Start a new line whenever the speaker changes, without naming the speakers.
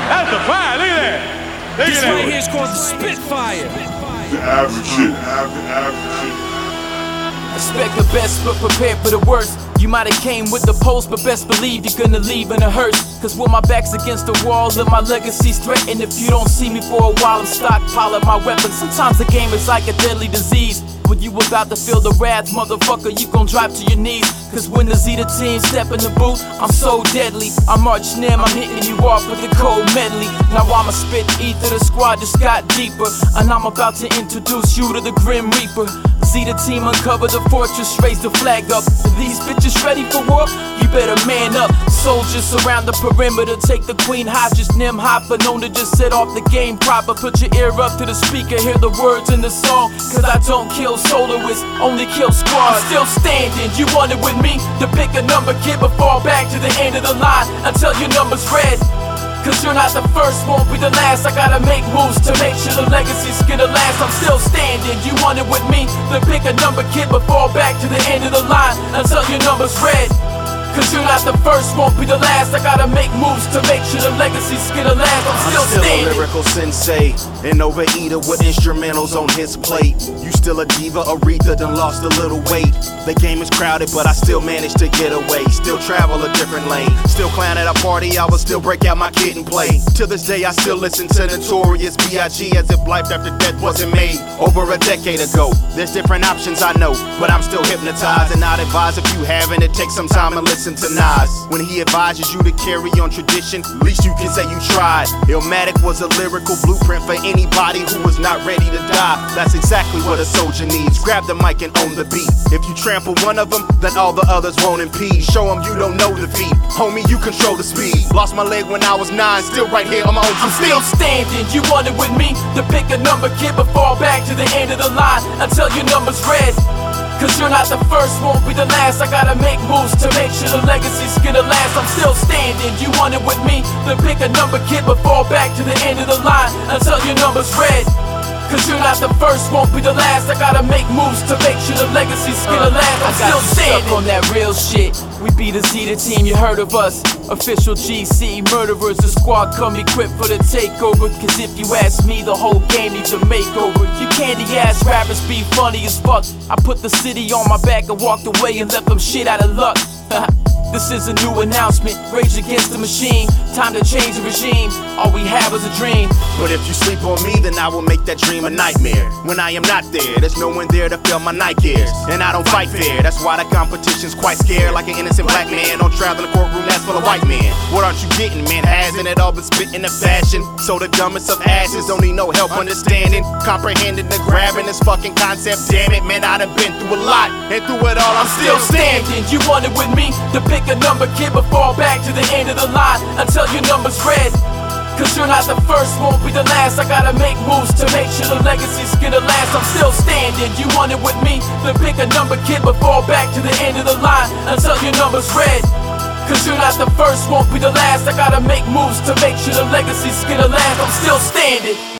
That's a fire. Look at that. Look
This
at
right
that.
here is called the Spitfire.
The average shit. Average shit.
Expect the best, but prepare for the worst. You might have came with the post, but best believe you're gonna leave in a hearse. Cause when my back's against the wall and my legacy's threatened, if you don't see me for a while, I'm stockpiling my weapons. Sometimes the game is like a deadly disease. When you about to feel the wrath, motherfucker, you gon' drop to your knees. Cause when the Zeta team step in the booth, I'm so deadly. I march near, I'm hitting you off with the cold medley. Now I'ma spit ether, the squad just got deeper. And I'm about to introduce you to the Grim Reaper. Zeta team uncover the fortress, raise the flag up. Are these bitches ready for war? You better man up. Soldiers surround the perimeter, take the queen hostage. Nim Hopper, known to just set off the game proper. Put your ear up to the speaker, hear the words in the song. Cause I don't kill soloists, only kill squads. Still standing, you want it with me? To pick a number, kid, but fall back to the end of the line until your number's red. Cause you're not the first, won't be the last. I gotta make moves to make sure the legacy's gonna last. I'm still standing, you want it with me? Then pick a number, kid, but fall back to the end of the line until your number's red. Cause you're not the first, won't be the last. I gotta make moves to make sure the legacy's gonna last. I'm still standing.
A lyrical sensei, an overeater with instrumentals on his plate. You still a diva, Aretha done lost a little weight. The game is crowded, but I still manage to get away. Still travel a different lane. Still clown at a party, I will still break out my kid and play. To this day, I still listen to Notorious B.I.G. as if life after death wasn't made over a decade ago. There's different options, I know, but I'm still hypnotized. And I'd advise if you haven't, it takes some time and listen to Nas. When he advises you to carry on tradition, at least you can say you tried. Illmatic was a lyrical blueprint for anybody who was not ready to die. That's exactly what a soldier needs. Grab the mic and own the beat. If you trample one of them, then all the others won't impede. Show them you don't know defeat. Homie, you control the speed. Lost my leg when I was 9, still right here on my own two feet.
I'm still standing, you want it with me? To pick a number, kid, but fall back to the end of the line until your number's red. Cause you're not the first, won't be the last. I gotta make moves to make sure the legacy's gonna last. I'm still standing, you want it with me? Then pick a number, kid, but fall back to the end of the line until your number's red. Cause you're not the first, won't be the last. I gotta make moves to make sure the legacy's gonna last. I'm still standing. On that real shit, we be the Zeta team, you heard of us. Official GC murderers, the squad come equipped for the takeover. Cause if you ask me, the whole game needs a makeover. You candy ass rappers be funny as fuck. I put the city on my back and walked away and left them shit out of luck. This is a new announcement, Rage Against the Machine. Time to change the regime, all we have is a dream.
But if you sleep on me, then I will make that dream a nightmare. When I am not there, there's no one there to fill my night gears. And I don't fight fair, that's why the competition's quite scared. Like an innocent black man on trial in a courtroom that's full of white men. What aren't you getting, man? Hasn't it all been spit in a fashion? So the dumbest of asses don't need no help understanding, comprehending the grabbing this fucking concept. Damn it, man, I done been through a lot, and through it all I'm still standing.
You want it with me? To pick a number, kid, but fall back to the end of the line until your number's red. Cause you're not the first, won't be the last. I gotta make moves to make sure the legacy's gonna last. I'm still standing, you want it with me? Then pick a number, kid, but fall back to the end of the line until your number's red. Cause you're not the first, won't be the last. I gotta make moves to make sure the legacy's gonna last. I'm still standing.